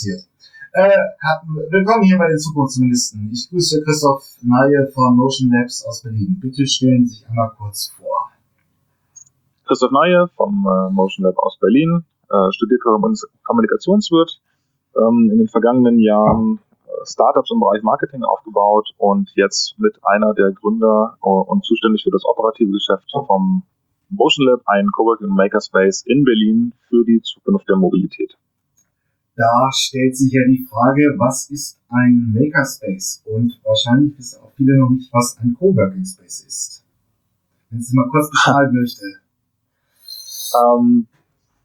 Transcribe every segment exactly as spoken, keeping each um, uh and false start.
passiert. Äh, willkommen hier bei den Zukunftsministern. Ich grüße Christoph Naje von Motion Labs aus Berlin. Bitte stellen Sie sich einmal kurz vor. Christoph Naje vom äh, Motion Lab aus Berlin, äh, studiert Kommunikationswirt, ähm, in den vergangenen Jahren äh, Startups im Bereich Marketing aufgebaut und jetzt mit einer der Gründer äh, und zuständig für das operative Geschäft vom Motion Lab, ein Coworking Makerspace in Berlin für die Zukunft der Mobilität. Da stellt sich ja die Frage, was ist ein Makerspace? Und wahrscheinlich wissen auch viele noch nicht, was ein Coworking Space ist. Wenn Sie mal kurz beschreiben möchte. Ähm,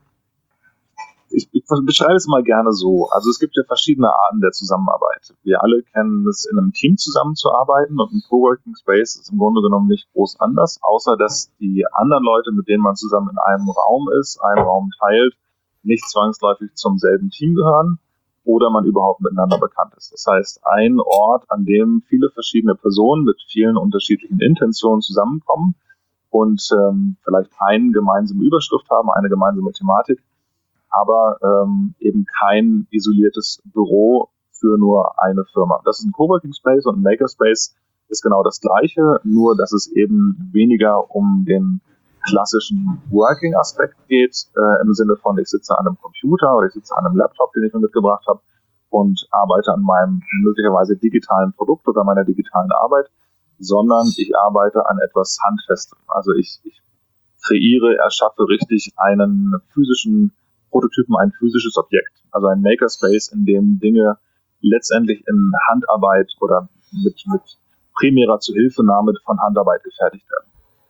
ich, ich beschreibe es mal gerne so. Also es gibt ja verschiedene Arten der Zusammenarbeit. Wir alle kennen es, in einem Team zusammenzuarbeiten, und ein Coworking Space ist im Grunde genommen nicht groß anders, außer dass die anderen Leute, mit denen man zusammen in einem Raum ist, einen Raum teilt, nicht zwangsläufig zum selben Team gehören oder man überhaupt miteinander bekannt ist. Das heißt, ein Ort, an dem viele verschiedene Personen mit vielen unterschiedlichen Intentionen zusammenkommen und ähm, vielleicht eine gemeinsame Überschrift haben, eine gemeinsame Thematik, aber ähm, eben kein isoliertes Büro für nur eine Firma. Das ist ein Coworking Space, und ein Makerspace ist genau das Gleiche, nur dass es eben weniger um den klassischen Working-Aspekt geht, äh, im Sinne von, ich sitze an einem Computer oder ich sitze an einem Laptop, den ich mir mitgebracht habe, und arbeite an meinem möglicherweise digitalen Produkt oder meiner digitalen Arbeit, sondern ich arbeite an etwas Handfestem. Also ich, ich kreiere, erschaffe richtig einen physischen Prototypen, ein physisches Objekt. Also ein Makerspace, in dem Dinge letztendlich in Handarbeit oder mit, mit primärer Zuhilfenahme von Handarbeit gefertigt werden.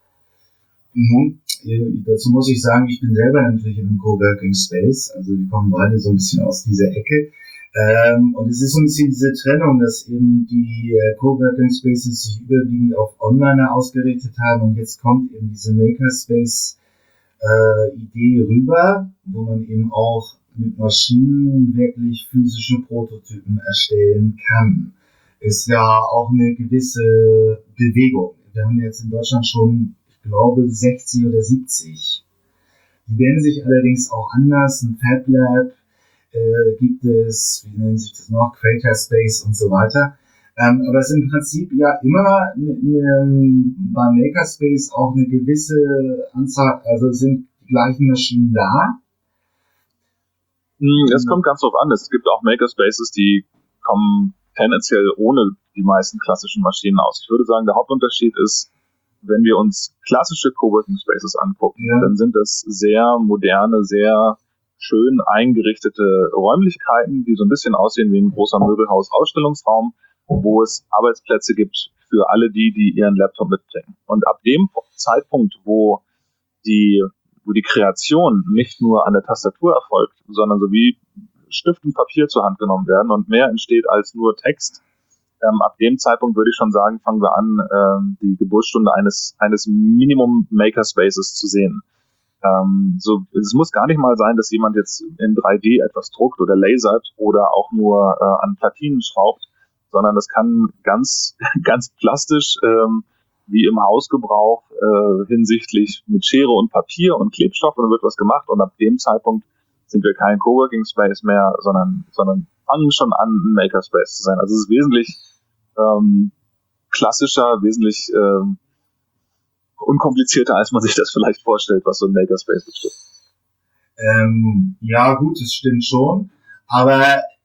Mhm. Dazu muss ich sagen, ich bin selber natürlich in einem Coworking Space, also wir kommen beide so ein bisschen aus dieser Ecke. Ähm, und es ist so ein bisschen diese Trennung, dass eben die äh, Coworking Spaces sich überwiegend auf Online ausgerichtet haben, und jetzt kommt eben diese Makerspace äh, Idee rüber, wo man eben auch mit Maschinen wirklich physische Prototypen erstellen kann. Ist ja auch eine gewisse Bewegung. Wir haben jetzt in Deutschland schon, ich glaube, sechzig oder siebzig. Die nennen sich allerdings auch anders. Ein Fab Lab äh, gibt es, wie nennen sich das noch, Creator Space und so weiter. Ähm, aber es ist im Prinzip ja immer ne, ne, beim Makerspace auch eine gewisse Anzahl, also sind die gleichen Maschinen da. Es kommt ganz drauf an. Es gibt auch Makerspaces, die kommen tendenziell ohne die meisten klassischen Maschinen aus. Ich würde sagen, der Hauptunterschied ist, wenn wir uns klassische Coworking Spaces angucken, ja, dann sind das sehr moderne, sehr schön eingerichtete Räumlichkeiten, die so ein bisschen aussehen wie ein großer Möbelhaus-Ausstellungsraum, wo es Arbeitsplätze gibt für alle die, die ihren Laptop mitbringen. Und ab dem Zeitpunkt, wo die, wo die Kreation nicht nur an der Tastatur erfolgt, sondern so wie Stift und Papier zur Hand genommen werden und mehr entsteht als nur Text, Ähm, ab dem Zeitpunkt würde ich schon sagen, fangen wir an, ähm, die Geburtsstunde eines, eines Minimum Makerspaces zu sehen. Ähm, so, es muss gar nicht mal sein, dass jemand jetzt in drei D etwas druckt oder lasert oder auch nur äh, an Platinen schraubt, sondern das kann ganz, ganz plastisch, ähm, wie im Hausgebrauch, äh, hinsichtlich mit Schere und Papier und Klebstoff, und dann wird was gemacht, und ab dem Zeitpunkt sind wir kein Coworking Space mehr, sondern, sondern fangen schon an, ein Makerspace zu sein. Also es ist wesentlich ähm, klassischer, wesentlich ähm, unkomplizierter, als man sich das vielleicht vorstellt, was so ein Makerspace betrifft. Ähm, ja gut, das stimmt schon. Aber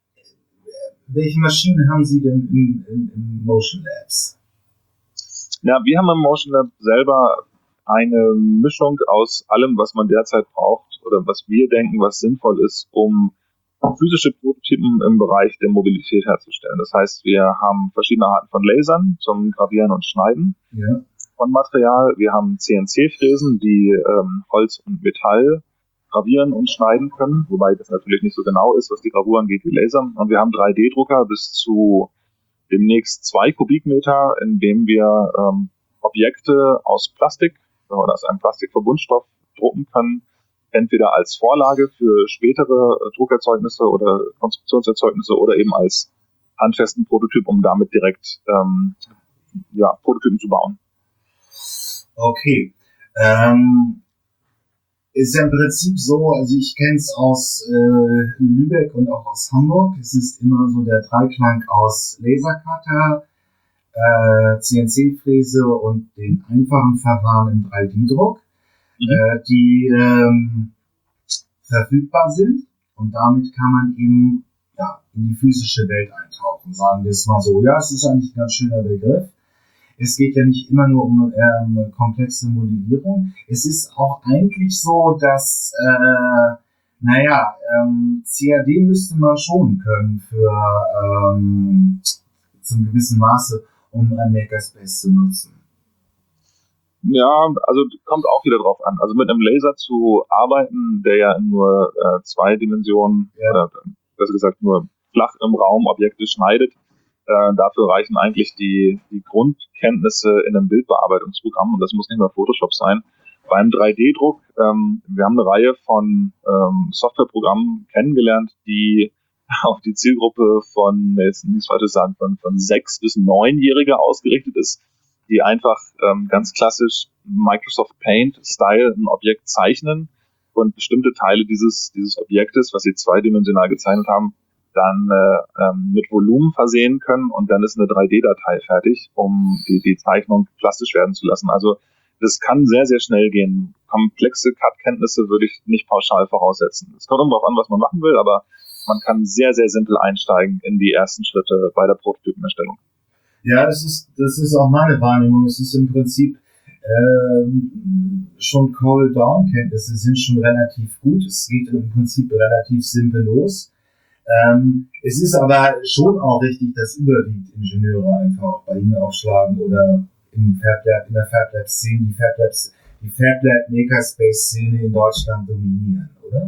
welche Maschinen haben Sie denn im, im, im Motion Labs? Ja, wir haben im Motion Lab selber eine Mischung aus allem, was man derzeit braucht oder was wir denken, was sinnvoll ist, um physische Prototypen im Bereich der Mobilität herzustellen. Das heißt, wir haben verschiedene Arten von Lasern zum Gravieren und Schneiden, ja, von Material. Wir haben C N C-Fräsen, die ähm, Holz und Metall gravieren und schneiden können, wobei das natürlich nicht so genau ist, was die Gravur angeht, wie Laser. Und wir haben drei D-Drucker bis zu demnächst zwei Kubikmeter, in dem wir ähm, Objekte aus Plastik oder aus einem Plastikverbundstoff drucken können, entweder als Vorlage für spätere äh, Druckerzeugnisse oder Konstruktionserzeugnisse oder eben als handfesten Prototyp, um damit direkt ähm, ja, Prototypen zu bauen. Okay. Ähm, ist ja im Prinzip so, also ich kenne es aus äh, Lübeck und auch aus Hamburg. Es ist immer so der Dreiklang aus Lasercutter, äh, C N C-Fräse und den einfachen Verfahren im drei D Druck, mhm. äh, die ähm, verfügbar sind. Und damit kann man eben ja, in die physische Welt eintauchen. Sagen wir es mal so. Ja, es ist eigentlich ein ganz schöner Begriff. Es geht ja nicht immer nur um ähm, komplexe Modellierung. Es ist auch eigentlich so, dass, äh, naja, ähm, C A D müsste man schon können für ähm, zum gewissen Maße, um ein Makerspace zu nutzen. Ja, also kommt auch wieder drauf an. Also mit einem Laser zu arbeiten, der ja in nur äh, zwei Dimensionen, ja. äh, besser gesagt nur flach im Raum Objekte schneidet, Äh, dafür reichen eigentlich die, die Grundkenntnisse in einem Bildbearbeitungsprogramm, und das muss nicht mehr Photoshop sein. Beim drei D Druck, ähm, wir haben eine Reihe von ähm, Softwareprogrammen kennengelernt, die auf die Zielgruppe von, jetzt nicht falsch sagen, von, von sechs bis neunjährige ausgerichtet ist, die einfach ähm, ganz klassisch Microsoft Paint-Style ein Objekt zeichnen und bestimmte Teile dieses, dieses Objektes, was sie zweidimensional gezeichnet haben, dann äh, ähm, mit Volumen versehen können, und dann ist eine drei D Datei fertig, um die, die Zeichnung plastisch werden zu lassen. Also das kann sehr, sehr schnell gehen. Komplexe C A D-Kenntnisse würde ich nicht pauschal voraussetzen. Es kommt immer darauf an, was man machen will, aber man kann sehr, sehr simpel einsteigen in die ersten Schritte bei der Prototypenerstellung. Ja, das ist, das ist auch meine Wahrnehmung. Es ist im Prinzip ähm, schon Call-Down-Kenntnisse sind schon relativ gut. Es geht im Prinzip relativ simpel los. Ähm, es ist aber schon auch richtig, dass überwiegend Ingenieure einfach auch bei Ihnen aufschlagen oder im FabLab, in der FabLab-Szene, die FabLabs, die FabLab-Makerspace-Szene in Deutschland dominieren, oder?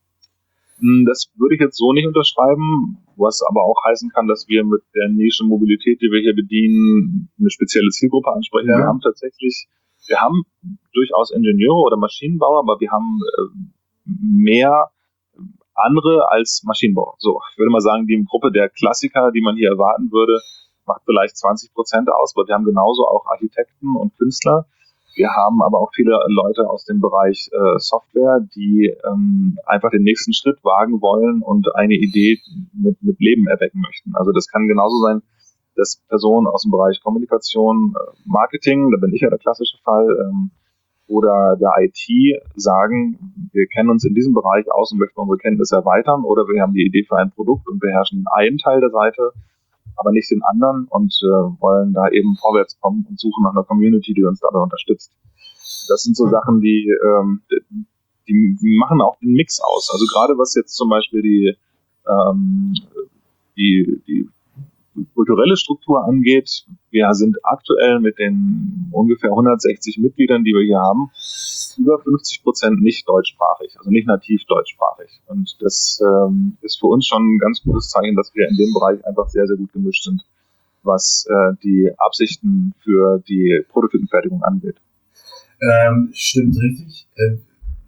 Das würde ich jetzt so nicht unterschreiben, was aber auch heißen kann, dass wir mit der Nische Mobilität, die wir hier bedienen, eine spezielle Zielgruppe ansprechen. Ja. Wir haben tatsächlich, wir haben durchaus Ingenieure oder Maschinenbauer, aber wir haben äh, mehr andere als Maschinenbauer. So, ich würde mal sagen, die Gruppe der Klassiker, die man hier erwarten würde, macht vielleicht zwanzig Prozent aus, aber wir haben genauso auch Architekten und Künstler. Wir haben aber auch viele Leute aus dem Bereich äh, Software, die ähm, einfach den nächsten Schritt wagen wollen und eine Idee mit, mit Leben erwecken möchten. Also das kann genauso sein, dass Personen aus dem Bereich Kommunikation, äh, Marketing, da bin ich ja der klassische Fall, ähm, oder der I T sagen, wir kennen uns in diesem Bereich aus und möchten unsere Kenntnisse erweitern, oder wir haben die Idee für ein Produkt und beherrschen einen Teil der Seite, aber nicht den anderen, und äh, wollen da eben vorwärts kommen und suchen nach einer Community, die uns dabei unterstützt. Das sind so Sachen, die, ähm, die, die machen auch den Mix aus. Also gerade was jetzt zum Beispiel die, ähm, die, die kulturelle Struktur angeht, wir sind aktuell mit den ungefähr hundertsechzig Mitgliedern, die wir hier haben, über fünfzig Prozent nicht deutschsprachig, also nicht nativ deutschsprachig. Und das ähm, ist für uns schon ein ganz gutes Zeichen, dass wir in dem Bereich einfach sehr, sehr gut gemischt sind, was äh, die Absichten für die Prototypenfertigung angeht. Ähm, stimmt richtig. Äh,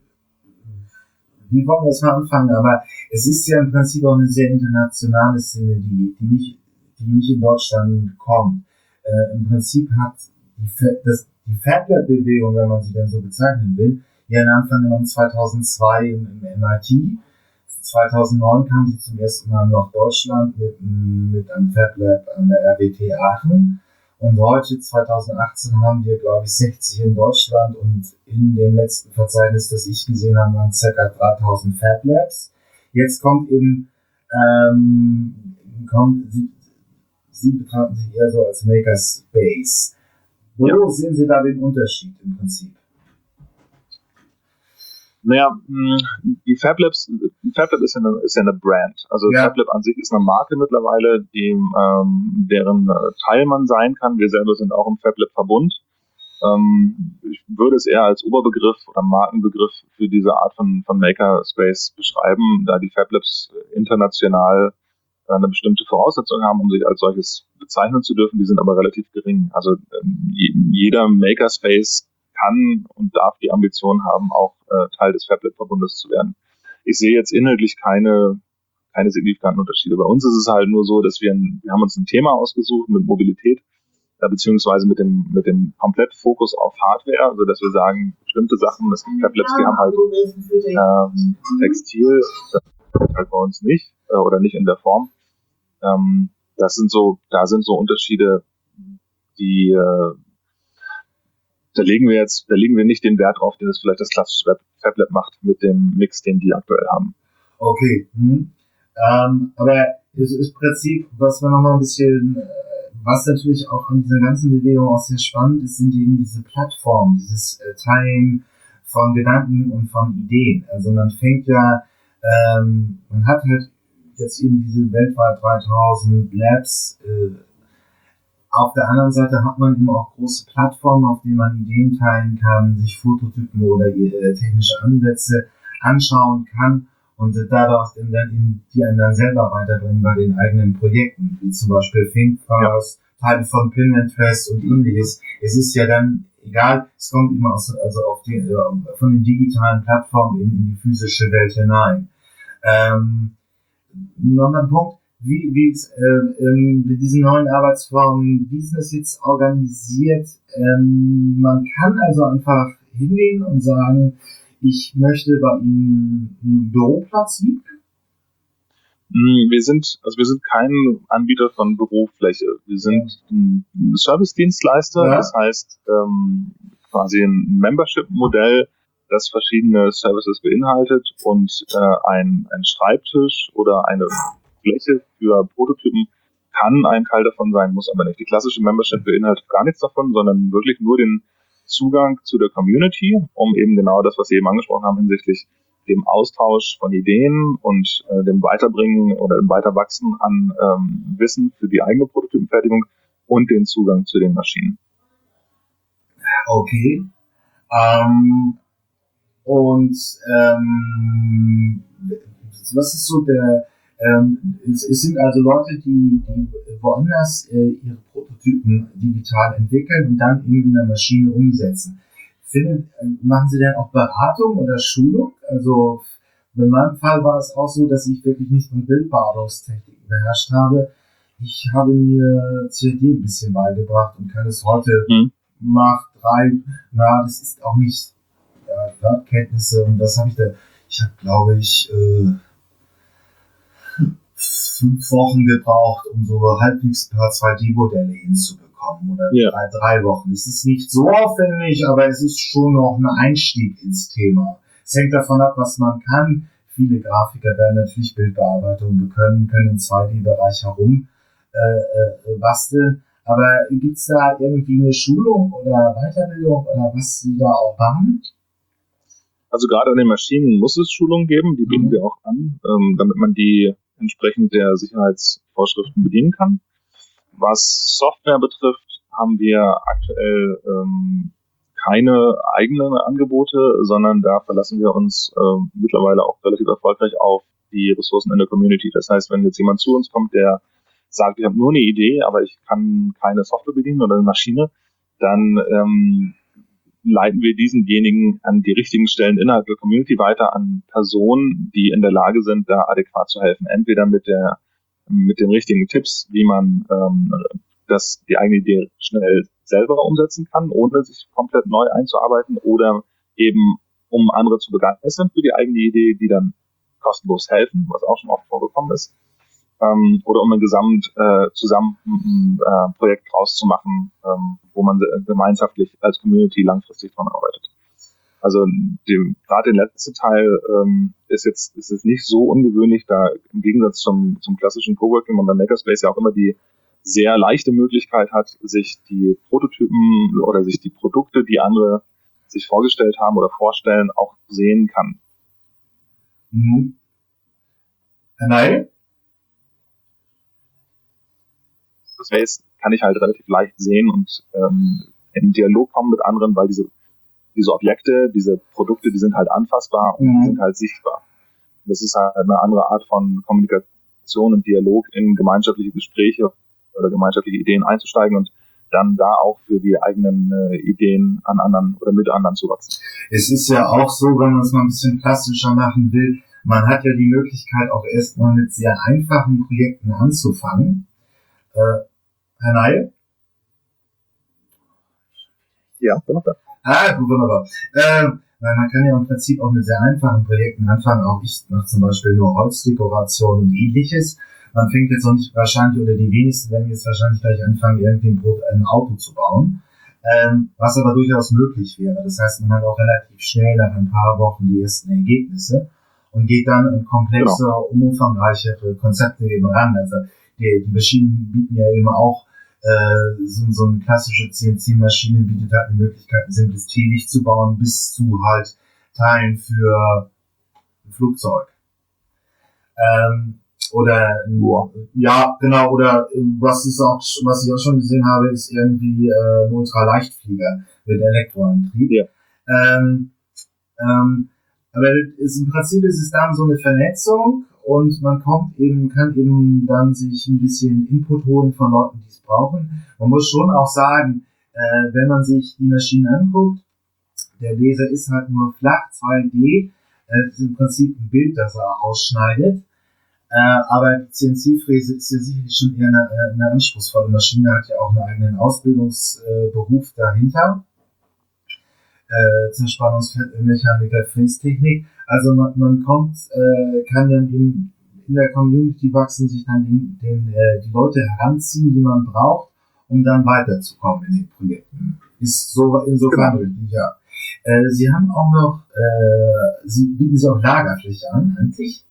wie wollen wir das mal anfangen? Aber es ist ja im Prinzip auch eine sehr internationale Szene, die, die nicht die nicht in Deutschland kommt. Äh, Im Prinzip hat die, das, die FabLab-Bewegung, wenn man sie denn so bezeichnen will, ihren Anfang genommen zweitausendzwei im, im M I T. zweitausendneun kam sie zum ersten Mal nach Deutschland mit, mit einem FabLab an der R W T Aachen. Und heute, zweitausendachtzehn, haben wir, glaube ich, sechzig in Deutschland, und in dem letzten Verzeichnis, das ich gesehen habe, waren ca. dreitausend FabLabs. Jetzt kommt eben, ähm, kommt, sie, Sie betrachten sich eher so als Makerspace. Wo ja. sehen Sie da den Unterschied im Prinzip? Naja, die FabLabs, FabLab ist ja eine, ist ja eine Brand. Also ja. FabLab an sich ist eine Marke mittlerweile, die, ähm, deren Teil man sein kann. Wir selber sind auch im FabLab-Verbund. Ähm, ich würde es eher als Oberbegriff oder Markenbegriff für diese Art von, von Makerspace beschreiben, da die FabLabs international eine bestimmte Voraussetzung haben, um sich als solches bezeichnen zu dürfen. Die sind aber relativ gering. Also ähm, jeder Makerspace kann und darf die Ambition haben, auch äh, Teil des FabLab-Verbundes zu werden. Ich sehe jetzt inhaltlich keine, keine signifikanten Unterschiede. Bei uns ist es halt nur so, dass wir, ein, wir haben uns ein Thema ausgesucht mit Mobilität, äh, beziehungsweise mit dem, mit dem Komplettfokus auf Hardware, so dass wir sagen, bestimmte Sachen, es gibt Fab Labs, die haben halt ähm, Textil, das ist halt bei uns nicht, äh, oder nicht in der Form. Ähm, das sind so, da sind so Unterschiede, die, äh, da legen wir jetzt, da legen wir nicht den Wert drauf, den es vielleicht das klassische Fab Lab macht mit dem Mix, den die aktuell haben. Okay, hm. ähm, aber es ist Prinzip, was wir nochmal ein bisschen, was natürlich auch an dieser ganzen Bewegung auch sehr spannend ist, sind eben diese Plattformen, dieses äh, Teilen von Gedanken und von Ideen. Also man fängt ja, ähm, man hat halt jetzt eben diese weltweit dreitausend Labs. Äh, auf der anderen Seite hat man eben auch große Plattformen, auf denen man Ideen teilen kann, sich Prototypen oder äh, technische Ansätze anschauen kann und äh, dadurch dann eben die einen dann selber weiterbringen bei den eigenen Projekten, wie zum Beispiel ThinkFirst, ja. Teile von Pinterest und ähnliches. Es ist ja dann egal, es kommt immer aus, also auf die, äh, von den digitalen Plattformen eben in die physische Welt hinein. Ähm, noch ein Punkt, wie, wie ist, äh, ähm, mit diesen neuen Arbeitsformen, wie ist das jetzt organisiert? Ähm, man kann also einfach hingehen und sagen, ich möchte bei Ihnen einen Büroplatz mieten? Wir sind, also wir sind kein Anbieter von Bürofläche. Wir sind ein Service-Dienstleister, ja. Das heißt ähm, quasi ein Membership-Modell, das verschiedene Services beinhaltet und äh, ein, ein Schreibtisch oder eine Fläche für Prototypen kann ein Teil davon sein, muss aber nicht. Die klassische Membership beinhaltet gar nichts davon, sondern wirklich nur den Zugang zu der Community, um eben genau das, was Sie eben angesprochen haben, hinsichtlich dem Austausch von Ideen und äh, dem Weiterbringen oder dem Weiterwachsen an ähm, Wissen für die eigene Prototypenfertigung und den Zugang zu den Maschinen. Okay. Ähm, und ähm, was ist so der Ähm, es, es sind also Leute, die, die woanders äh, ihre Prototypen digital entwickeln und dann eben in der Maschine umsetzen. Findet, äh, machen Sie denn auch Beratung oder Schulung? Also in meinem Fall war es auch so, dass ich wirklich nicht nur Bildbearbeitungstechniken beherrscht habe. Ich habe mir C A D ein bisschen beigebracht und kann es heute mhm. Mach drei, na, das ist auch nicht ja, Wörterkenntnisse und das habe ich da, ich habe glaube ich äh, fünf Wochen gebraucht, um so halbwegs ein paar zwei D-Modelle hinzubekommen. Oder ja. drei, drei Wochen. Es ist nicht so aufwendig, aber es ist schon noch ein Einstieg ins Thema. Es hängt davon ab, was man kann. Viele Grafiker werden natürlich Bildbearbeitung können, können im zwei D-Bereich herum äh, äh, basteln. Aber gibt es da irgendwie eine Schulung oder Weiterbildung oder was Sie da auch machen? Also gerade an den Maschinen muss es Schulungen geben, die bieten mhm. wir auch an, ähm, damit man die entsprechend der Sicherheitsvorschriften bedienen kann. Was Software betrifft, haben wir aktuell ähm, keine eigenen Angebote, sondern da verlassen wir uns äh, mittlerweile auch relativ erfolgreich auf die Ressourcen in der Community. Das heißt, wenn jetzt jemand zu uns kommt, der sagt, ich habe nur eine Idee, aber ich kann keine Software bedienen oder eine Maschine, dann ähm, leiten wir diesenjenigen an die richtigen Stellen innerhalb der Community weiter, an Personen, die in der Lage sind, da adäquat zu helfen. Entweder mit der mit den richtigen Tipps, wie man ähm, das, die eigene Idee schnell selber umsetzen kann, ohne sich komplett neu einzuarbeiten, oder eben um andere zu begeistern für die eigene Idee, die dann kostenlos helfen, was auch schon oft vorgekommen ist. Ähm, oder um ein gesamt äh, zusammen ein äh, Projekt draus zu machen, ähm, wo man äh, gemeinschaftlich als Community langfristig dran arbeitet. Also die, gerade der letzte Teil ähm, ist jetzt ist jetzt nicht so ungewöhnlich, da im Gegensatz zum zum klassischen Coworking man beim Makerspace ja auch immer die sehr leichte Möglichkeit hat, sich die Prototypen oder sich die Produkte, die andere sich vorgestellt haben oder vorstellen, auch sehen kann. Mhm. Nein? Das heißt, kann ich halt relativ leicht sehen und ähm, in Dialog kommen mit anderen, weil diese diese Objekte, diese Produkte, die sind halt anfassbar und mhm. sind halt sichtbar. Das ist halt eine andere Art von Kommunikation und Dialog, in gemeinschaftliche Gespräche oder gemeinschaftliche Ideen einzusteigen und dann da auch für die eigenen äh, Ideen an anderen oder mit anderen zu wachsen. Es ist ja auch so, wenn man es mal ein bisschen plastischer machen will, man hat ja die Möglichkeit auch erstmal mit sehr einfachen Projekten anzufangen. Äh, Herr Ney? Ja, bin noch da. Ah, gut, wunderbar. Ähm, weil man kann ja im Prinzip auch mit sehr einfachen Projekten anfangen. Auch ich mache zum Beispiel nur Holzdekoration und ähnliches. Man fängt jetzt noch nicht wahrscheinlich, oder die wenigsten werden jetzt wahrscheinlich gleich anfangen, irgendwie ein, Pro- ein Auto zu bauen. Ähm, was aber durchaus möglich wäre. Das heißt, man hat auch relativ schnell nach ein paar Wochen die ersten Ergebnisse und geht dann in komplexe, genau. umfangreichere Konzepte eben ran. Also die, die Maschinen bieten ja eben auch äh, so, so eine klassische C N C-Maschine bietet halt eine Möglichkeit, ein simples Teelicht zu bauen, bis zu halt Teilen für ein Flugzeug. Ähm, oder wow. ja, genau, oder was ist auch, was ich auch schon gesehen habe, ist irgendwie äh, ein Ultraleichtflieger mit Elektroantrieb. Ja. Ähm, ähm, aber ist, im Prinzip ist es dann so eine Vernetzung und man kommt eben, kann eben dann sich ein bisschen Input holen von Leuten, die es brauchen. Man muss schon auch sagen, äh, wenn man sich die Maschine anguckt, der Laser ist halt nur flach, zwei D, äh, ist im Prinzip ein Bild, das er ausschneidet. Äh, aber die C N C-Fräse ist ja sicherlich schon eher eine, eine anspruchsvolle Maschine, hat ja auch einen eigenen Ausbildungsberuf äh, dahinter. Äh, Zerspannungsmechaniker, Frästechnik. Also man, man kommt, äh, kann dann in, in der Community wachsen, sich dann den, den, äh, die Leute heranziehen, die man braucht, um dann weiterzukommen in den Projekten. Ist so insofern genau. Richtig, ja. Äh, Sie haben auch noch, äh, Sie bieten Sie auch Lagerfläche an, eigentlich?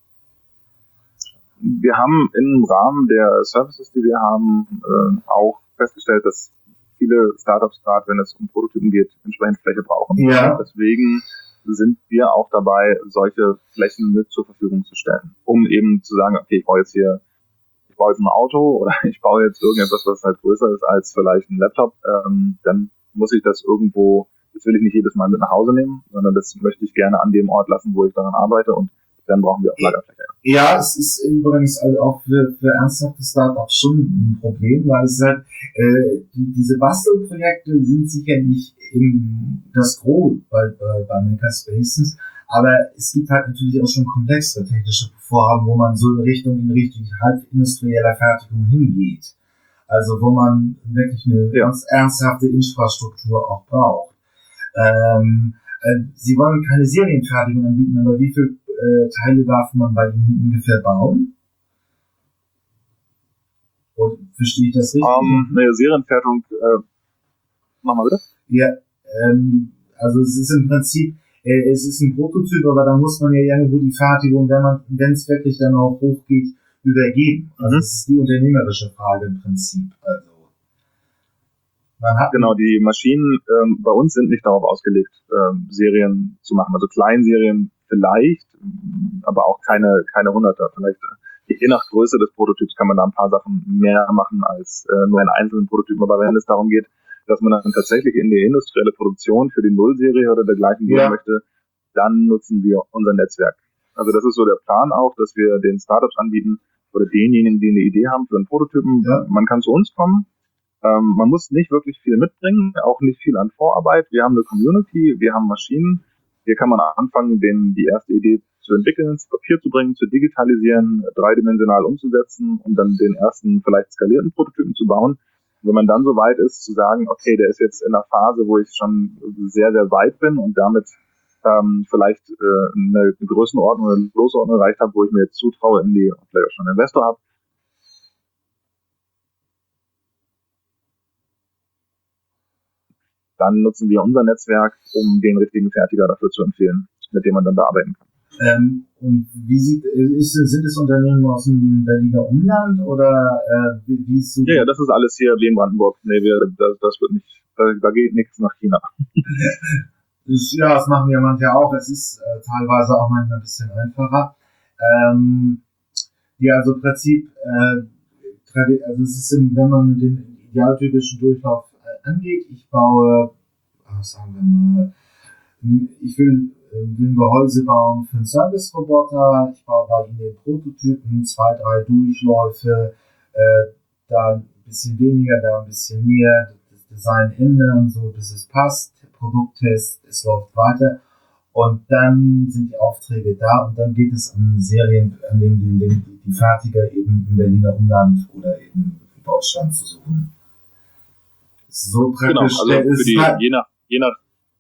Wir haben im Rahmen der Services, die wir haben, äh, auch festgestellt, dass viele Startups, gerade wenn es um Prototypen geht, entsprechend Fläche brauchen. Ja. Und deswegen sind wir auch dabei, solche Flächen mit zur Verfügung zu stellen, um eben zu sagen, okay, ich baue jetzt hier, ich baue jetzt ein Auto oder ich baue jetzt irgendetwas, was halt größer ist als vielleicht ein Laptop, ähm, dann muss ich das irgendwo, das will ich nicht jedes Mal mit nach Hause nehmen, sondern das möchte ich gerne an dem Ort lassen, wo ich daran arbeite, und dann brauchen wir auch Lagerfläche. Ja, es ist übrigens also auch für, für ernsthafte Startups schon ein Problem, weil es halt, äh, die, diese Bastelprojekte sind sicherlich eben das Gros bei, bei, bei Makerspaces, aber es gibt halt natürlich auch schon komplexere technische Vorhaben, wo man so in Richtung, in Richtung halb industrieller Fertigung hingeht. Also wo man wirklich eine ja. ganz ernsthafte Infrastruktur auch braucht. Ähm, äh, Sie wollen keine Serienfertigung anbieten, aber wie viel äh, Teile darf man bei Ihnen ungefähr bauen? Und verstehe ich das richtig? Um, eine Serienfertigung, äh, mach mal bitte. Ja, ähm, also es ist im Prinzip, äh, es ist ein Prototyp, aber da muss man ja irgendwo die Fertigung, wenn man, wenn es wirklich dann auch hochgeht, übergeben. Also es mhm. ist die unternehmerische Frage im Prinzip. Also man hat genau, die Maschinen ähm, bei uns sind nicht darauf ausgelegt, ähm, Serien zu machen. Also Kleinserien vielleicht, aber auch keine keine Hunderter. Vielleicht je nach Größe des Prototyps kann man da ein paar Sachen mehr machen als äh, nur einen einzelnen Prototyp. Aber wenn es darum geht, dass man dann tatsächlich in die industrielle Produktion für die Nullserie oder dergleichen gehen ja. möchte, dann nutzen wir unser Netzwerk. Also das ist so der Plan auch, dass wir den Startups anbieten oder denjenigen, die eine Idee haben für einen Prototypen. Ja. Man kann zu uns kommen. Ähm, man muss nicht wirklich viel mitbringen, auch nicht viel an Vorarbeit. Wir haben eine Community, wir haben Maschinen. Hier kann man anfangen, den, die erste Idee zu entwickeln, zu Papier zu bringen, zu digitalisieren, dreidimensional umzusetzen und dann den ersten vielleicht skalierten Prototypen zu bauen. Und wenn man dann so weit ist, zu sagen, okay, der ist jetzt in einer Phase, wo ich schon sehr, sehr weit bin und damit ähm, vielleicht äh, eine Größenordnung oder eine Größenordnung erreicht habe, wo ich mir jetzt zutraue, in die, vielleicht auch schon einen Investor habe, dann nutzen wir unser Netzwerk, um den richtigen Fertiger dafür zu empfehlen, mit dem man dann da arbeiten kann. Ähm, und wie sieht, ist, sind es Unternehmen aus dem Berliner Umland oder äh, wie, wie ist so? Ja, ja, das ist alles hier Berlin-Brandenburg. Nee, wir, das, das wird nicht, da, da geht nichts nach China. das, ja, das machen ja manche auch. Es ist äh, teilweise auch manchmal ein bisschen einfacher. Ähm, ja, also im Prinzip, äh, also es ist, wenn man den idealtypischen Durchlauf äh, angeht, ich baue, was sagen wir mal, ich will will ein Gehäuse bauen für einen Service-Roboter, ich baue bei Ihnen den Prototypen, zwei, drei Durchläufe, äh, da ein bisschen weniger, da ein bisschen mehr, das Design ändern, so bis es passt, Produkttest, es läuft weiter und dann sind die Aufträge da und dann geht es an Serien, an denen die, die, die Fertiger eben im Berliner Umland oder eben in Deutschland zu suchen. So praktisch. Genau, also der für ist die, halt, je nach, je nach,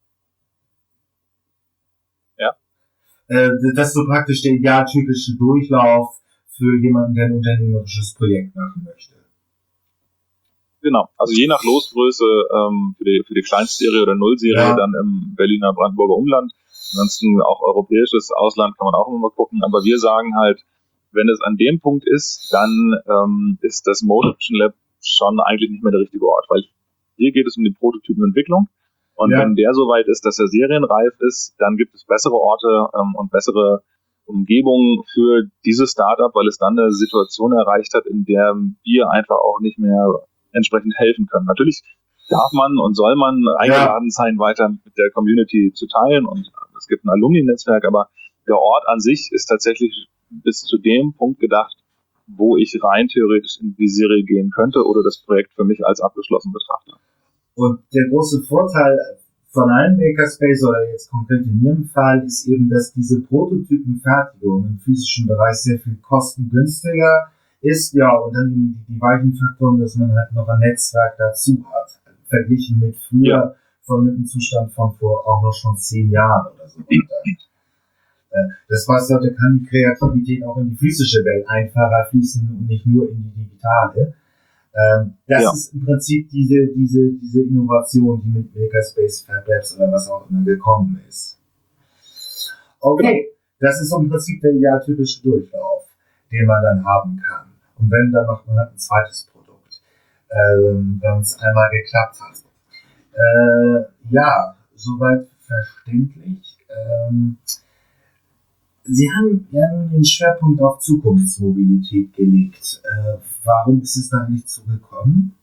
ja. äh, das ist so praktisch der idealtypische Durchlauf für jemanden, der ein unternehmerisches Projekt machen möchte. Genau, also je nach Losgröße ähm, für die für die Kleinstserie oder Nullserie Ja. dann im Berliner Brandenburger Umland. Ansonsten auch europäisches Ausland kann man auch immer mal gucken. Aber wir sagen halt, wenn es an dem Punkt ist, dann ähm, ist das Motion Lab schon eigentlich nicht mehr der richtige Ort, weil hier geht es um die Prototypenentwicklung. Und Ja. wenn der so weit ist, dass er serienreif ist, dann gibt es bessere Orte ähm, und bessere Umgebungen für dieses Startup, weil es dann eine Situation erreicht hat, in der wir einfach auch nicht mehr entsprechend helfen können. Natürlich darf man und soll man eingeladen sein, weiter mit der Community zu teilen, und es gibt ein Alumni-Netzwerk, aber der Ort an sich ist tatsächlich bis zu dem Punkt gedacht, wo ich rein theoretisch in die Serie gehen könnte oder das Projekt für mich als abgeschlossen betrachte. Und der große Vorteil von einem Makerspace oder jetzt konkret in Ihrem Fall ist eben, dass diese Prototypenfertigung im physischen Bereich sehr viel kostengünstiger ist, ja, und dann die, die weichen Faktoren, dass man halt noch ein Netzwerk dazu hat, verglichen mit früher, ja. von mit dem Zustand von vor auch noch schon zehn Jahren oder so. Das heißt, heute kann die Kreativität auch in die physische Welt einfacher fließen und nicht nur in die digitale. Das ja. ist im Prinzip diese, diese, diese Innovation, die mit Makerspace, FabLabs oder was auch immer gekommen ist. Okay, das ist im Prinzip der idealtypische Durchlauf, den man dann haben kann. Und wenn, dann macht man halt ein zweites Produkt, ähm, wenn es einmal geklappt hat. Äh, ja, soweit verständlich. Ähm, Sie haben ja nun den Schwerpunkt auf Zukunftsmobilität gelegt. Äh, warum ist es da nicht so gekommen?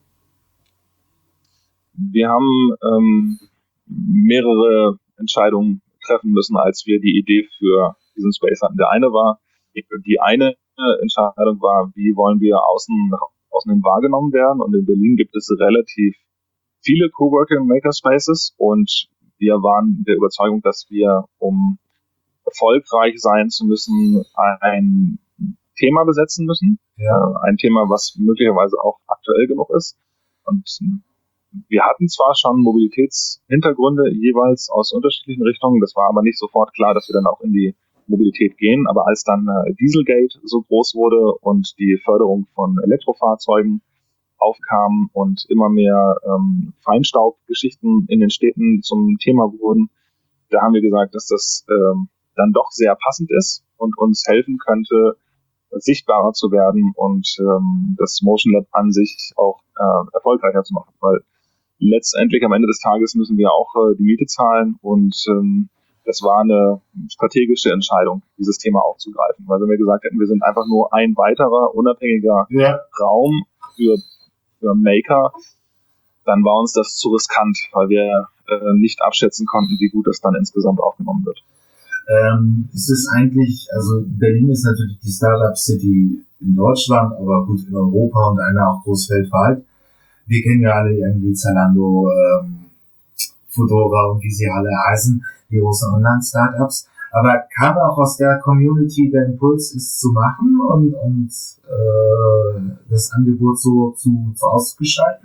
Wir haben ähm, mehrere Entscheidungen treffen müssen, als wir die Idee für diesen Space hatten. Der eine war, die eine Entscheidung war, wie wollen wir außen, außen hin wahrgenommen werden? Und in Berlin gibt es relativ viele Coworking Makerspaces, und wir waren der Überzeugung, dass wir, um erfolgreich sein zu müssen, ein Thema besetzen müssen. Ja. Ein Thema, was möglicherweise auch aktuell genug ist. Und wir hatten zwar schon Mobilitätshintergründe jeweils aus unterschiedlichen Richtungen, das war aber nicht sofort klar, dass wir dann auch in die Mobilität gehen. Aber als dann Dieselgate so groß wurde und die Förderung von Elektrofahrzeugen aufkam und immer mehr ähm, Feinstaubgeschichten in den Städten zum Thema wurden, da haben wir gesagt, dass das ähm, dann doch sehr passend ist und uns helfen könnte, sichtbarer zu werden und ähm, das Motion Lab an sich auch äh, erfolgreicher zu machen. Weil letztendlich am Ende des Tages müssen wir auch äh, die Miete zahlen, und ähm, das war eine strategische Entscheidung, dieses Thema aufzugreifen. Weil wenn wir gesagt hätten, wir sind einfach nur ein weiterer unabhängiger ja. Raum für, für Maker, dann war uns das zu riskant, weil wir äh, nicht abschätzen konnten, wie gut das dann insgesamt aufgenommen wird. Ähm, ist es eigentlich, also Berlin ist natürlich die Startup City in Deutschland, aber gut in Europa und eine auch groß weltweit. Wir kennen ja alle irgendwie Zalando, ähm, Foodora und wie sie alle heißen, die großen Online-Startups. Aber kam auch aus der Community der Impuls, es zu machen und, und äh, das Angebot so zu, zu ausgestalten?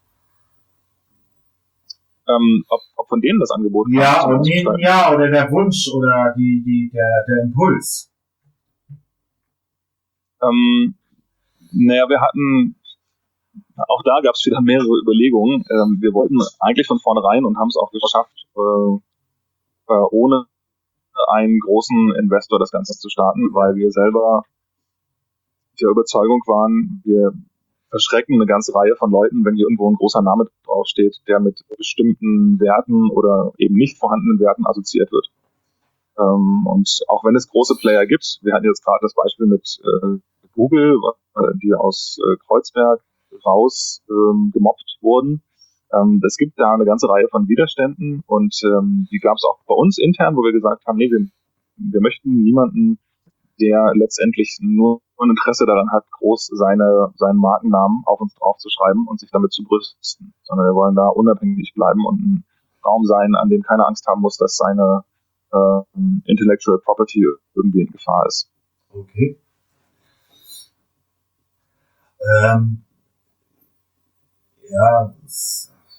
Ähm, ob, ob von denen das Angebot kam? Ja, und nee, ja, oder der Wunsch oder die, die, der, der Impuls. Ähm, naja, wir hatten, auch da gab es wieder mehrere Überlegungen. Ähm, wir wollten eigentlich von vornherein und haben es auch geschafft, äh, äh, ohne einen großen Investor das Ganze zu starten, weil wir selber der Überzeugung waren, wir verschrecken eine ganze Reihe von Leuten, wenn hier irgendwo ein großer Name draufsteht, der mit bestimmten Werten oder eben nicht vorhandenen Werten assoziiert wird. Ähm, und auch wenn es große Player gibt, wir hatten jetzt gerade das Beispiel mit äh, Google, äh, die aus äh, Kreuzberg raus ähm, gemobbt wurden. Ähm, es gibt da eine ganze Reihe von Widerständen, und ähm, die gab es auch bei uns intern, wo wir gesagt haben, nee, wir, wir möchten niemanden, der letztendlich nur ein Interesse daran hat, groß seine, seinen Markennamen auf uns draufzuschreiben und sich damit zu brüsten, sondern wir wollen da unabhängig bleiben und ein Raum sein, an dem keiner Angst haben muss, dass seine äh, Intellectual Property irgendwie in Gefahr ist. Okay. Ähm, ja,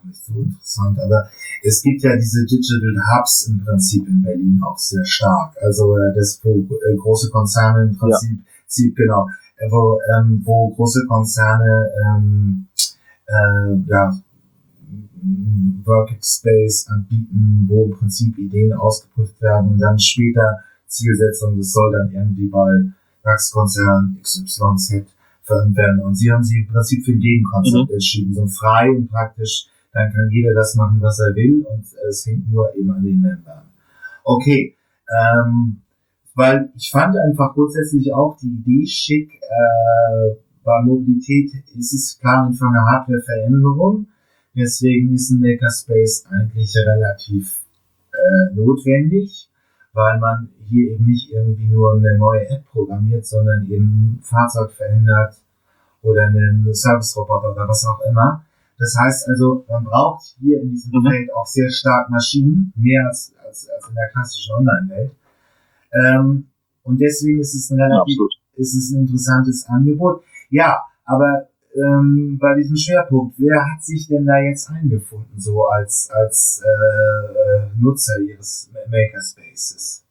nicht so interessant, aber es gibt ja diese Digital Hubs im Prinzip in Berlin auch sehr stark. Also äh, das, wo äh, große Konzerne im Prinzip, ja. genau, äh, wo, ähm, wo große Konzerne ähm, äh, ja, Workspace anbieten, wo im Prinzip Ideen ausgeprüft werden und dann später Zielsetzung, das soll dann irgendwie bei DAX-Konzern X Y Z verwendet werden. Und sie haben sich im Prinzip für ein Gegenkonzept mhm. entschieden, so frei und praktisch, dann kann jeder das machen, was er will und es hängt nur eben an den Membern. Okay, ähm, weil ich fand einfach grundsätzlich auch die Idee schick, äh, bei Mobilität ist es klar einfach eine Hardware-Veränderung. Deswegen ist ein Makerspace eigentlich relativ äh, notwendig, weil man hier eben nicht irgendwie nur eine neue App programmiert, sondern eben ein Fahrzeug verändert oder einen Service-Roboter oder was auch immer. Das heißt also, man braucht hier in diesem mhm. Feld auch sehr stark Maschinen, mehr als, als, als in der klassischen Online-Welt. Ähm, und deswegen ist es ein relativ, ja, ist es ein interessantes Angebot. Ja, aber ähm, bei diesem Schwerpunkt, wer hat sich denn da jetzt eingefunden, so als, als äh, Nutzer ihres Makerspaces?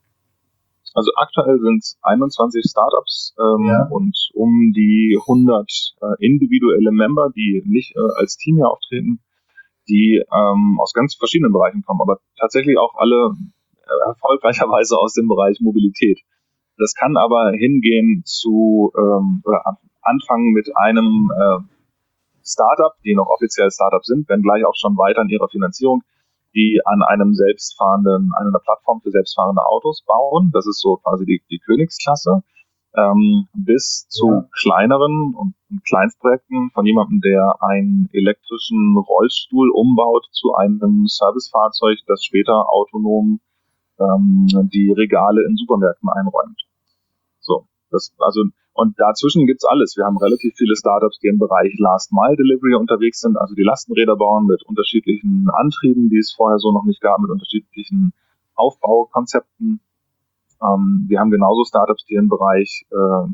Also aktuell sind es einundzwanzig Startups ähm, ja. und um die hundert äh, individuelle Member, die nicht äh, als Team hier auftreten, die ähm, aus ganz verschiedenen Bereichen kommen, aber tatsächlich auch alle äh, erfolgreicherweise aus dem Bereich Mobilität. Das kann aber hingehen zu ähm, oder anfangen mit einem äh, Startup, die noch offiziell Startup sind, wenngleich auch schon weiter in ihrer Finanzierung, die an einem selbstfahrenden, an einer Plattform für selbstfahrende Autos bauen. Das ist so quasi die, die Königsklasse. Ähm, bis zu ja. kleineren und Kleinstprojekten von jemandem, der einen elektrischen Rollstuhl umbaut zu einem Servicefahrzeug, das später autonom ähm, die Regale in Supermärkten einräumt. So, das, also, und dazwischen gibt's alles. Wir haben relativ viele Startups, die im Bereich Last-Mile-Delivery unterwegs sind, also die Lastenräder bauen mit unterschiedlichen Antrieben, die es vorher so noch nicht gab, mit unterschiedlichen Aufbaukonzepten. Ähm, wir haben genauso Startups, die im Bereich äh,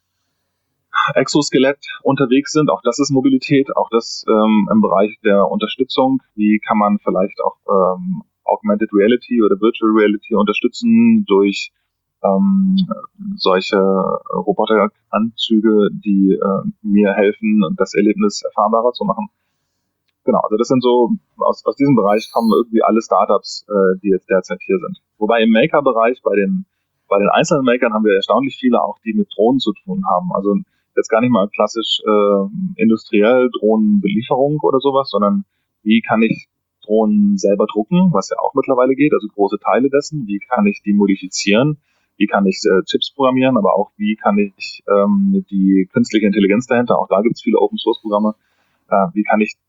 Exoskelett unterwegs sind. Auch das ist Mobilität, auch das ähm, im Bereich der Unterstützung. Wie kann man vielleicht auch ähm, Augmented Reality oder Virtual Reality unterstützen durch ähm, solche Roboteranzüge, die äh, mir helfen, das Erlebnis erfahrbarer zu machen. Genau, also das sind so, aus, aus diesem Bereich kommen irgendwie alle Startups, äh, die jetzt derzeit hier sind. Wobei im Maker-Bereich, bei den, bei den einzelnen Makern haben wir erstaunlich viele auch, die mit Drohnen zu tun haben. Also jetzt gar nicht mal klassisch äh, industriell Drohnenbelieferung oder sowas, sondern wie kann ich Drohnen selber drucken, was ja auch mittlerweile geht, also große Teile dessen, wie kann ich die modifizieren, wie kann ich äh, Chips programmieren, aber auch wie kann ich ähm, die künstliche Intelligenz dahinter, auch da gibt es viele Open-Source-Programme, äh, wie kann ich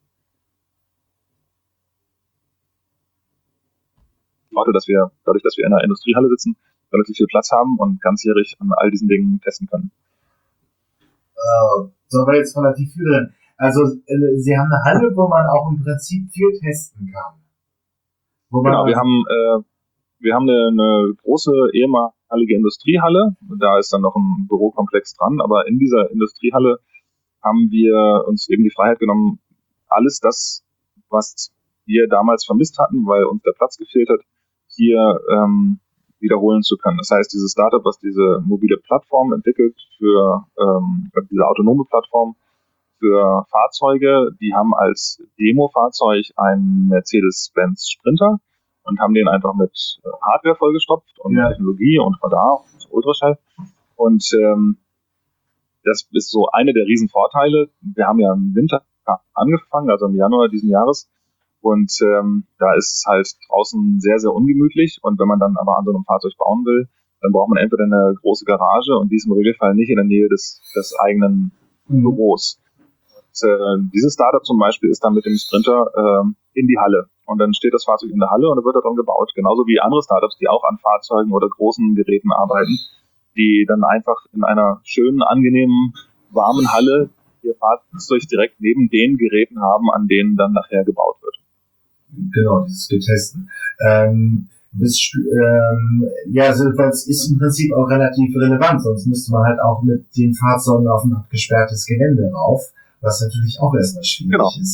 dass wir, dadurch, dass wir in einer Industriehalle sitzen, relativ viel Platz haben und ganzjährig an all diesen Dingen testen können. Uh, so war jetzt relativ viel drin. Also äh, Sie haben eine Halle, wo man auch im Prinzip viel testen kann. Wo man genau, wir haben äh, wir haben eine, eine große ehemalige Industriehalle. Da ist dann noch ein Bürokomplex dran, aber in dieser Industriehalle haben wir uns eben die Freiheit genommen, alles das, was wir damals vermisst hatten, weil uns der Platz gefehlt hat, hier ähm, wiederholen zu können. Das heißt, dieses Startup, was diese mobile Plattform entwickelt für ähm, diese autonome Plattform für Fahrzeuge, die haben als Demo-Fahrzeug einen Mercedes-Benz Sprinter und haben den einfach mit Hardware vollgestopft und ja. Technologie und Radar und Ultraschall. Und ähm, das ist so eine der Riesenvorteile. Wir haben ja im Winter angefangen, also im Januar diesen Jahres. Und ähm, da ist es halt draußen sehr, sehr ungemütlich. Und wenn man dann aber an so einem Fahrzeug bauen will, dann braucht man entweder eine große Garage und die ist im Regelfall nicht in der Nähe des, des eigenen mhm. Büros. Und, äh, dieses Startup zum Beispiel ist dann mit dem Sprinter äh, in die Halle. Und dann steht das Fahrzeug in der Halle und dann wird daran gebaut. Genauso wie andere Startups, die auch an Fahrzeugen oder großen Geräten arbeiten, die dann einfach in einer schönen, angenehmen, warmen Halle ihr Fahrzeug direkt neben den Geräten haben, an denen dann nachher gebaut wird. Genau, dieses Getesten. Ähm, das, ähm, ja, also das ist im Prinzip auch relativ relevant, sonst müsste man halt auch mit den Fahrzeugen auf ein abgesperrtes Gelände rauf, was natürlich auch erstmal schwierig genau. ist.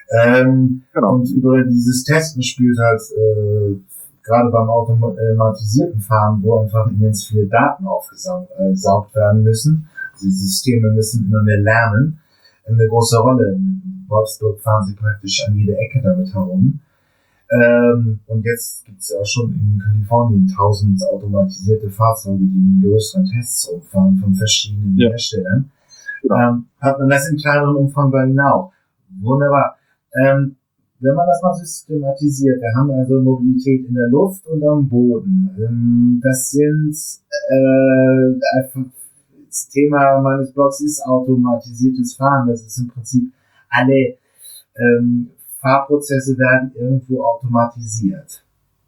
Ähm, genau. Und über dieses Testen spielt halt äh, gerade beim automatisierten Fahren, wo einfach immens viele Daten aufgesaugt werden müssen. Die Systeme müssen immer mehr lernen, eine große Rolle. In Wolfsburg fahren sie praktisch an jeder Ecke damit herum. Ähm, und jetzt gibt es ja auch schon in Kalifornien tausend automatisierte Fahrzeuge, die in größeren Tests rumfahren von verschiedenen ja. Herstellern. Ja. Ähm, hat man das im kleineren Umfang bei Ihnen auch. Wunderbar. Ähm, wenn man das mal systematisiert, wir haben also Mobilität in der Luft und am Boden. Ähm, das sind äh, das Thema meines Blogs ist automatisiertes Fahren. Das ist im Prinzip alle ähm, Fahrprozesse werden irgendwo automatisiert.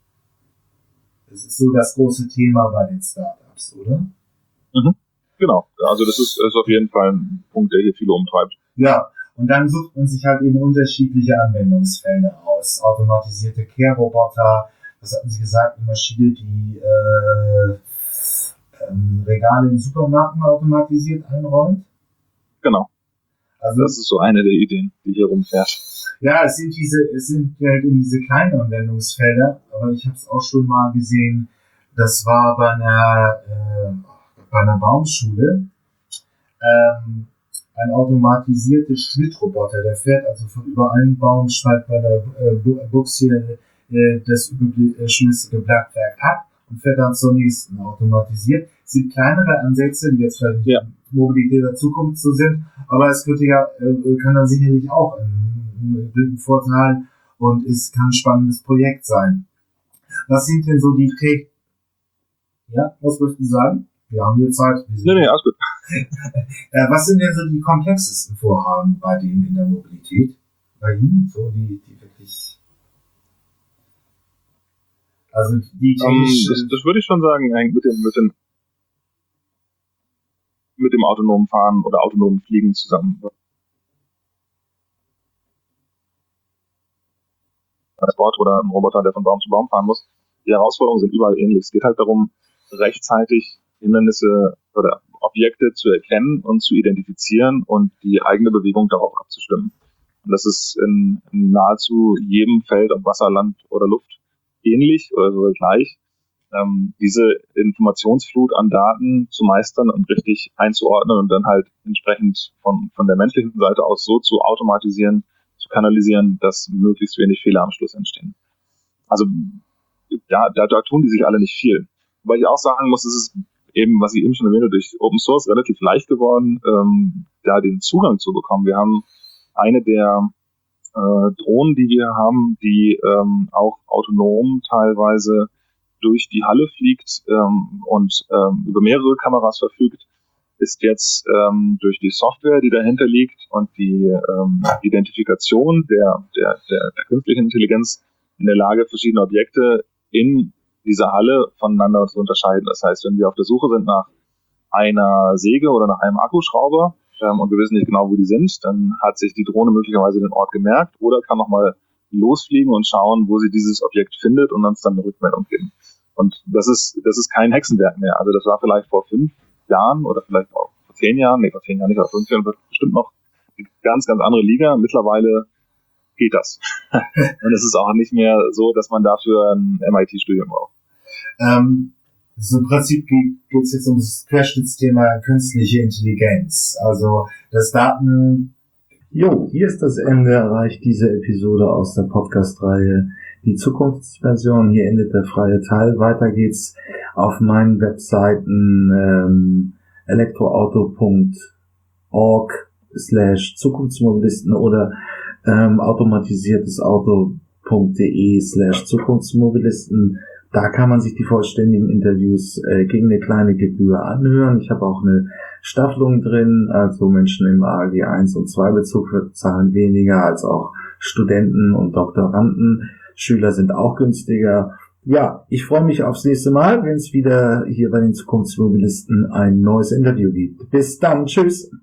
Das ist so das große Thema bei den Startups, oder? Mhm. Genau. Also das ist, ist auf jeden Fall ein Punkt, der hier viele umtreibt. Ja. Und dann sucht man sich halt eben unterschiedliche Anwendungsfelder aus. Automatisierte Care-Roboter, was hatten Sie gesagt, eine Maschine, die äh, ähm, Regale in Supermärkten automatisiert einräumt? Genau. Also, das ist so eine der Ideen, die hier rumfährt. Ja, es sind diese, es sind halt eben diese kleinen Anwendungsfelder, aber ich habe es auch schon mal gesehen, das war bei einer, äh, bei einer Baumschule, ähm, ein automatisierter Schnittroboter, der fährt also von über einen Baum, schneidet bei der äh, Buchse äh, das überschüssige Blattwerk ab und fährt dann zur nächsten automatisiert. Es sind kleinere Ansätze, die jetzt vielleicht nicht ja. Mobilität der Zukunft so sind, aber es könnte ja, äh, kann dann sicherlich auch ein, ein Vorteil und es kann ein spannendes Projekt sein. Was sind denn so die Te- Ja, was möchten Sie sagen? Wir haben hier Zeit. Nee, nee, alles gut. äh, was sind denn so die komplexesten Vorhaben bei denen in der Mobilität? Bei Ihnen? So die, die wirklich. Also die technisch, um, das, das würde ich schon sagen, mit dem, mit dem, mit dem autonomen Fahren oder autonomen Fliegen zusammen. Transport oder ein Roboter, der von Baum zu Baum fahren muss. Die Herausforderungen sind überall ähnlich. Es geht halt darum, rechtzeitig Hindernisse oder Objekte zu erkennen und zu identifizieren und die eigene Bewegung darauf abzustimmen. Und das ist in, in nahezu jedem Feld, ob Wasser, Land oder Luft, ähnlich oder sogar gleich. Ähm, diese Informationsflut an Daten zu meistern und richtig einzuordnen und dann halt entsprechend von, von der menschlichen Seite aus so zu automatisieren, zu kanalisieren, dass möglichst wenig Fehler am Schluss entstehen. Also da, da, da tun die sich alle nicht viel. Wobei ich auch sagen muss, es ist eben, was ich eben schon erwähnte, durch Open Source relativ leicht geworden, ähm, da den Zugang zu bekommen. Wir haben eine der äh, Drohnen, die wir haben, die ähm, auch autonom teilweise durch die Halle fliegt ähm, und ähm, über mehrere Kameras verfügt, ist jetzt ähm, durch die Software, die dahinter liegt und die ähm, Identifikation der, der, der, der künstlichen Intelligenz in der Lage, verschiedene Objekte in dieser Halle voneinander zu unterscheiden. Das heißt, wenn wir auf der Suche sind nach einer Säge oder nach einem Akkuschrauber ähm, und wir wissen nicht genau, wo die sind, dann hat sich die Drohne möglicherweise den Ort gemerkt oder kann nochmal losfliegen und schauen, wo sie dieses Objekt findet und uns dann eine Rückmeldung geben. Und das ist, das ist kein Hexenwerk mehr. Also das war vielleicht vor fünf Jahren oder vielleicht auch vor zehn Jahren, nee, vor zehn Jahren nicht, aber fünf Jahren wird bestimmt noch eine ganz, ganz andere Liga. Mittlerweile geht das. Und es ist auch nicht mehr so, dass man dafür ein M I T-Studium braucht. Ähm, so im Prinzip geht es jetzt um das Querschnittsthema künstliche Intelligenz. Also das Daten... Jo, hier ist das Ende erreicht diese Episode aus der Podcast-Reihe Die Zukunftsversion. Hier endet der freie Teil. Weiter geht's auf meinen Webseiten ähm, elektroauto punkt org slash Zukunftsmobilisten oder ähm, automatisiertesauto punkt de slash Zukunftsmobilisten. Da kann man sich die vollständigen Interviews äh, gegen eine kleine Gebühr anhören. Ich habe auch eine Staffelung drin, also Menschen im A G eins und zwei Bezug zahlen weniger als auch Studenten und Doktoranden. Schüler sind auch günstiger. Ja, ich freue mich aufs nächste Mal, wenn es wieder hier bei den Zukunftsmobilisten ein neues Interview gibt. Bis dann, tschüss!